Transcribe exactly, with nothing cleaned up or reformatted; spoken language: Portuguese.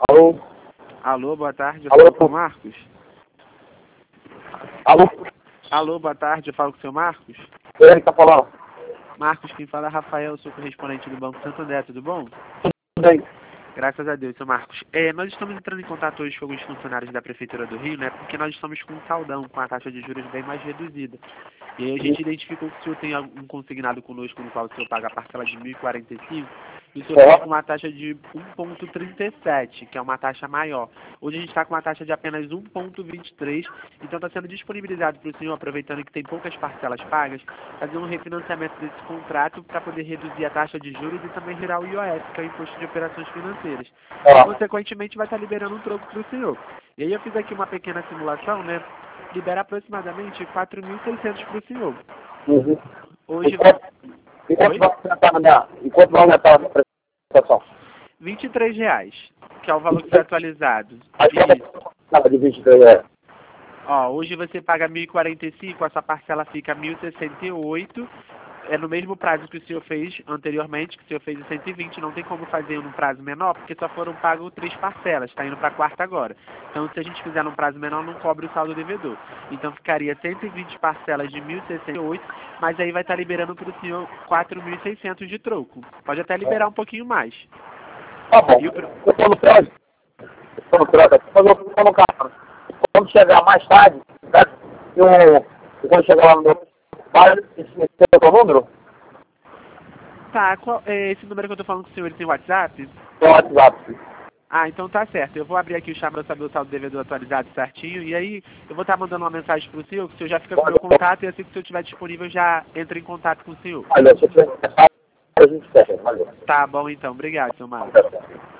Alô? Alô, boa tarde, eu Alô? falo com o Marcos. Alô? Alô, boa tarde, eu falo com o seu Marcos. Ele tá falando. Marcos, quem fala é Rafael, sou correspondente do Banco Santander, tudo bom? Tudo bem? Graças a Deus, seu Marcos. É, nós estamos entrando em contato hoje com alguns funcionários da Prefeitura do Rio, né? Porque nós estamos com um saldão, com a taxa de juros bem mais reduzida. E aí a gente identificou que o senhor tem um consignado conosco no qual o senhor paga a parcela de mil e quarenta e cinco e o senhor É. está com uma taxa de um vírgula trinta e sete, que é uma taxa maior. Hoje a gente está com uma taxa de apenas um vírgula vinte e três, então está sendo disponibilizado para o senhor, aproveitando que tem poucas parcelas pagas, fazer um refinanciamento desse contrato para poder reduzir a taxa de juros e também gerar o I O F, que é o Imposto de Operações Financeiras. É. Consequentemente, vai estar liberando um troco para o senhor. E aí eu fiz aqui uma pequena simulação, né? Libera aproximadamente quatro mil e seiscentos para o senhor. Uhum. Hoje, Enquanto, enquanto Oi? vai aumentar na minha, enquanto vai aumentar a minha prestação? vinte e três reais, que é o valor que foi atualizado. Aí quanto Isso. é de vinte e três reais? Ó, hoje você paga mil e quarenta e cinco, essa parcela fica mil e sessenta e oito. É no mesmo prazo que o senhor fez anteriormente, que o senhor fez em cento e vinte, não tem como fazer num prazo menor, porque só foram pagos três parcelas, está indo para a quarta agora. Então, se a gente fizer num prazo menor, não cobre o saldo devedor. Então, ficaria cento e vinte parcelas de mil e sessenta e oito, mas aí vai estar liberando para o senhor quatro mil e seiscentos de troco. Pode até liberar um pouquinho mais. Tá bom. E o pro- Eu tô no crédito. Eu tô no crédito. Mas eu tô no carro. Quando chegar mais tarde, tá? eu, eu quando chegar lá no meu pai, esse esse é o teu número? Tá, qual- é, esse número que eu tô falando com o senhor, ele tem WhatsApp? Tem o WhatsApp. Ah, então tá certo. Eu vou abrir aqui o chave para saber o saldo devedor atualizado certinho. E aí eu vou estar mandando uma mensagem pro senhor, que o senhor já fica com o meu contato e assim que o senhor estiver disponível, eu já entro em contato com o senhor. Olha, se eu tiver a gente fecha. Valeu. Tá bom então. Obrigado, seu Marcos. Tá certo.